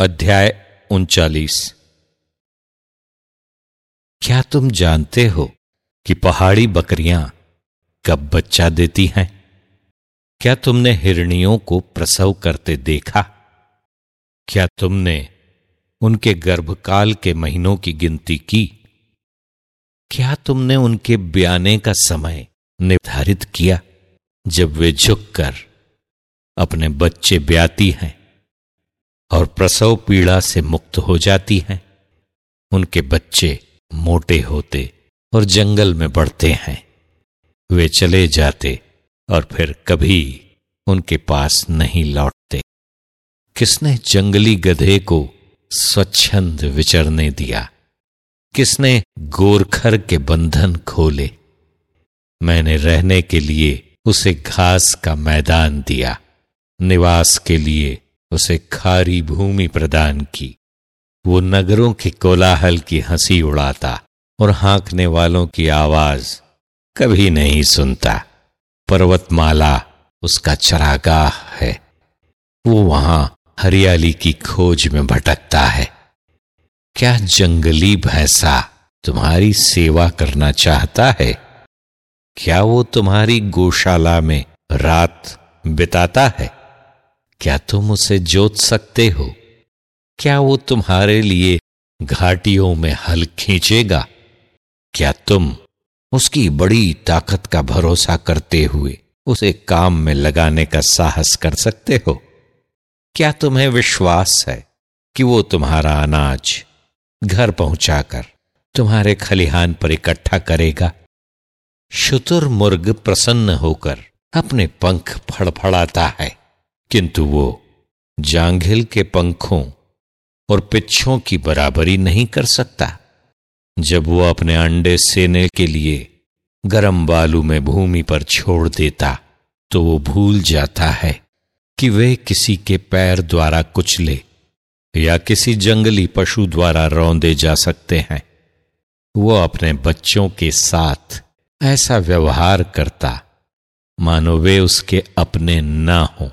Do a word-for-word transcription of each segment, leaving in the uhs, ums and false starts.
अध्याय उनचालीस। क्या तुम जानते हो कि पहाड़ी बकरियां कब बच्चा देती हैं? क्या तुमने हिरनियों को प्रसव करते देखा? क्या तुमने उनके गर्भकाल के महीनों की गिनती की? क्या तुमने उनके ब्याने का समय निर्धारित किया जब वे झुककर अपने बच्चे ब्याती हैं और प्रसव पीड़ा से मुक्त हो जाती हैं? उनके बच्चे मोटे होते और जंगल में बढ़ते हैं। वे चले जाते और फिर कभी उनके पास नहीं लौटते। किसने जंगली गधे को स्वच्छंद विचरने दिया? किसने गोरखर के बंधन खोले? मैंने रहने के लिए उसे घास का मैदान दिया, निवास के लिए उसे खारी भूमि प्रदान की। वो नगरों के कोलाहल की हंसी उड़ाता और हाँकने वालों की आवाज कभी नहीं सुनता। पर्वतमाला उसका चरागाह है। वो वहां हरियाली की खोज में भटकता है। क्या जंगली भैंसा तुम्हारी सेवा करना चाहता है? क्या वो तुम्हारी गौशाला में रात बिताता है? क्या तुम उसे जोत सकते हो? क्या वो तुम्हारे लिए घाटियों में हल खींचेगा? क्या तुम उसकी बड़ी ताकत का भरोसा करते हुए उसे काम में लगाने का साहस कर सकते हो? क्या तुम्हें विश्वास है कि वो तुम्हारा अनाज घर पहुंचाकर तुम्हारे खलिहान पर इकट्ठा करेगा? शुतुरमुर्ग प्रसन्न होकर अपने पंख फड़फड़ाता है, किंतु वो जांघिल के पंखों और पिच्छों की बराबरी नहीं कर सकता। जब वो अपने अंडे सेने के लिए गरम बालू में भूमि पर छोड़ देता तो वो भूल जाता है कि वे किसी के पैर द्वारा कुचले या किसी जंगली पशु द्वारा रौंदे जा सकते हैं। वो अपने बच्चों के साथ ऐसा व्यवहार करता मानो वे उसके अपने ना हों।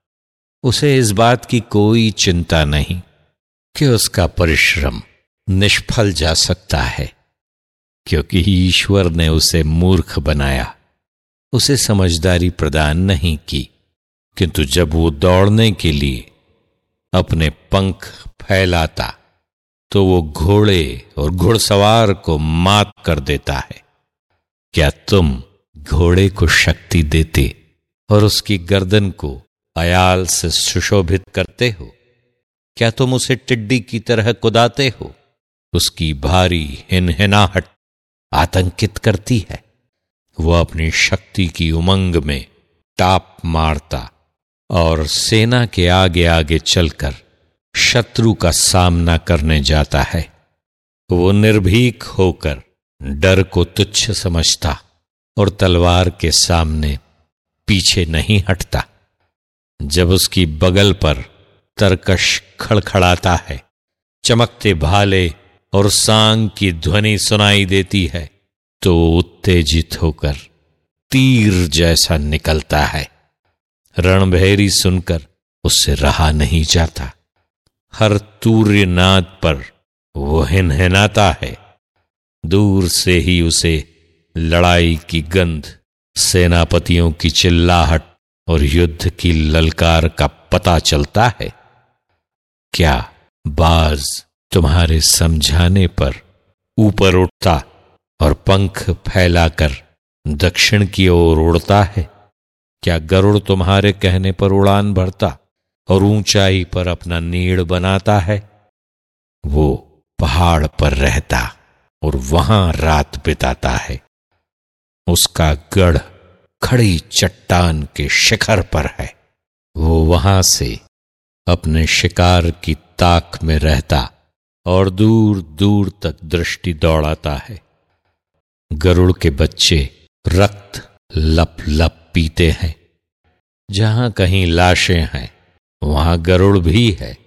उसे इस बात की कोई चिंता नहीं कि उसका परिश्रम निष्फल जा सकता है, क्योंकि ईश्वर ने उसे मूर्ख बनाया, उसे समझदारी प्रदान नहीं की। किंतु जब वो दौड़ने के लिए अपने पंख फैलाता तो वो घोड़े और घुड़सवार को मात कर देता है। क्या तुम घोड़े को शक्ति देते और उसकी गर्दन को अयाल से सुशोभित करते हो? क्या तुम उसे टिड्डी की तरह कुदाते हो? उसकी भारी हिनहिनाहट आतंकित करती है। वो अपनी शक्ति की उमंग में टाप मारता और सेना के आगे आगे चलकर शत्रु का सामना करने जाता है। वो निर्भीक होकर डर को तुच्छ समझता और तलवार के सामने पीछे नहीं हटता। जब उसकी बगल पर तरकश खड़खड़ाता है, चमकते भाले और सांग की ध्वनि सुनाई देती है, तो उत्तेजित होकर तीर जैसा निकलता है। रणभेरी सुनकर उससे रहा नहीं जाता। हर तूर्य नाद पर वो हिनहिनाता है। दूर से ही उसे लड़ाई की गंध, सेनापतियों की चिल्लाहट और युद्ध की ललकार का पता चलता है। क्या बाज तुम्हारे समझाने पर ऊपर उठता और पंख फैलाकर दक्षिण की ओर उड़ता है? क्या गरुड़ तुम्हारे कहने पर उड़ान भरता और ऊंचाई पर अपना नीड़ बनाता है? वो पहाड़ पर रहता और वहां रात बिताता है। उसका गढ़ खड़ी चट्टान के शिखर पर है। वो वहां से अपने शिकार की ताक में रहता और दूर दूर तक दृष्टि दौड़ाता है। गरुड़ के बच्चे रक्त लप लप पीते हैं। जहां कहीं लाशें हैं वहां गरुड़ भी है।